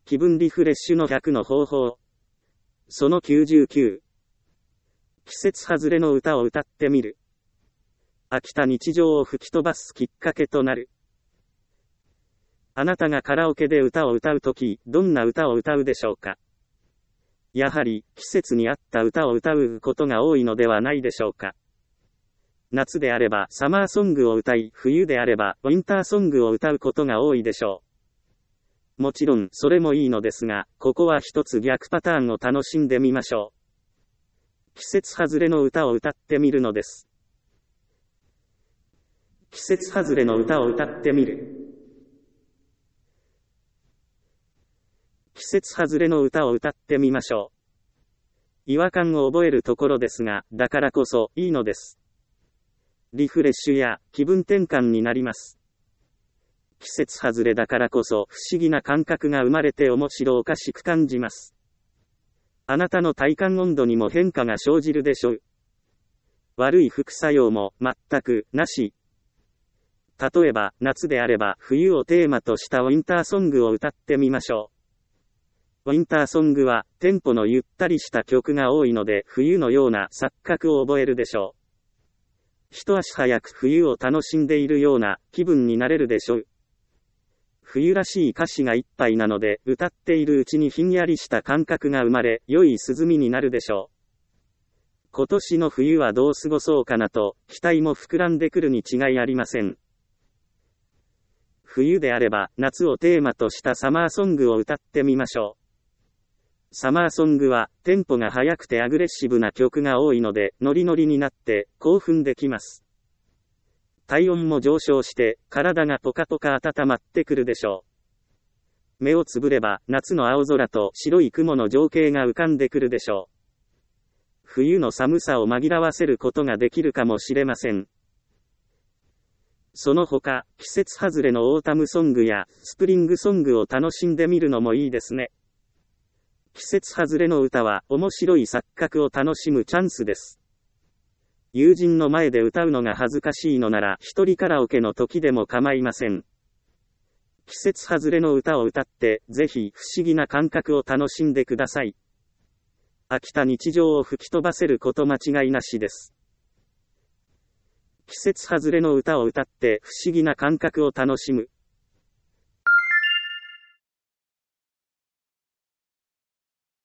気分リフレッシュの100の方法。その99。季節外れの歌を歌ってみる。飽きた日常を吹き飛ばすきっかけとなる。あなたがカラオケで歌を歌うとき、どんな歌を歌うでしょうか。やはり、季節に合った歌を歌うことが多いのではないでしょうか。夏であればサマーソングを歌い、冬であればウィンターソングを歌うことが多いでしょう。もちろんそれもいいのですが、ここは一つ逆パターンを楽しんでみましょう。季節外れの歌を歌ってみるのです。季節外れの歌を歌ってみる。季節外れの歌を歌ってみましょう。違和感を覚えるところですが、だからこそいいのです。リフレッシュや気分転換になります。季節外れだからこそ不思議な感覚が生まれて面白おかしく感じます。あなたの体感温度にも変化が生じるでしょう。悪い副作用も全くなし。例えば夏であれば冬をテーマとしたウィンターソングを歌ってみましょう。ウィンターソングはテンポのゆったりした曲が多いので冬のような錯覚を覚えるでしょう。一足早く冬を楽しんでいるような気分になれるでしょう。冬らしい歌詞がいっぱいなので歌っているうちにひんやりした感覚が生まれ良い涼みになるでしょう。今年の冬はどう過ごそうかなと期待も膨らんでくるに違いありません。冬であれば夏をテーマとしたサマーソングを歌ってみましょう。サマーソングはテンポが速くてアグレッシブな曲が多いのでノリノリになって興奮できます。体温も上昇して体がポカポカ温まってくるでしょう。目をつぶれば夏の青空と白い雲の情景が浮かんでくるでしょう。冬の寒さを紛らわせることができるかもしれません。その他、季節外れのオータムソングやスプリングソングを楽しんでみるのもいいですね。季節外れの歌は面白い錯覚を楽しむチャンスです。友人の前で歌うのが恥ずかしいのなら一人カラオケの時でも構いません。季節外れの歌を歌ってぜひ不思議な感覚を楽しんでください。飽きた日常を吹き飛ばせること間違いなしです。季節外れの歌を歌って不思議な感覚を楽しむ。